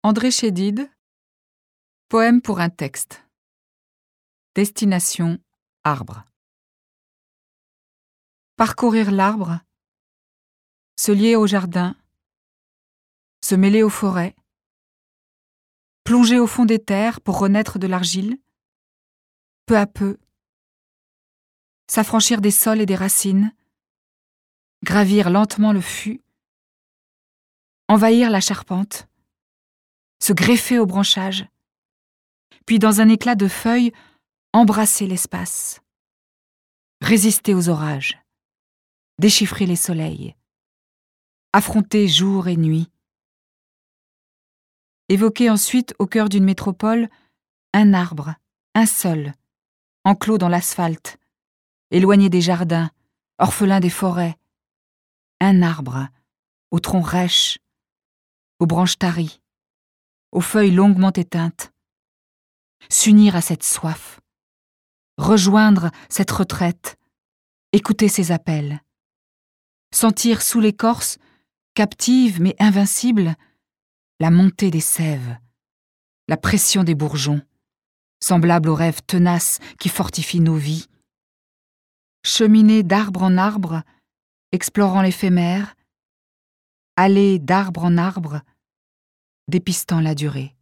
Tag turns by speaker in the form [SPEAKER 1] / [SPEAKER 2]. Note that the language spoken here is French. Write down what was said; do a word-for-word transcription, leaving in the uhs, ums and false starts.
[SPEAKER 1] André Chédid, poème pour un texte. Destination arbre. Parcourir l'arbre, se lier au jardin, se mêler aux forêts, plonger au fond des terres pour renaître de l'argile, peu à peu, s'affranchir des sols et des racines, gravir lentement le fût, envahir la charpente, se greffer aux branchages, puis dans un éclat de feuilles, embrasser l'espace, résister aux orages, déchiffrer les soleils, affronter jour et nuit, évoquer ensuite au cœur d'une métropole un arbre, un seul, enclos dans l'asphalte, éloigné des jardins, orphelin des forêts, un arbre, aux troncs rêches, aux branches taries, aux feuilles longuement éteintes, s'unir à cette soif, rejoindre cette retraite, écouter ses appels, sentir sous l'écorce, captive mais invincible, la montée des sèves, la pression des bourgeons, semblable aux rêves tenaces qui fortifient nos vies. Cheminer d'arbre en arbre, explorant l'éphémère, aller d'arbre en arbre, dépistant la durée.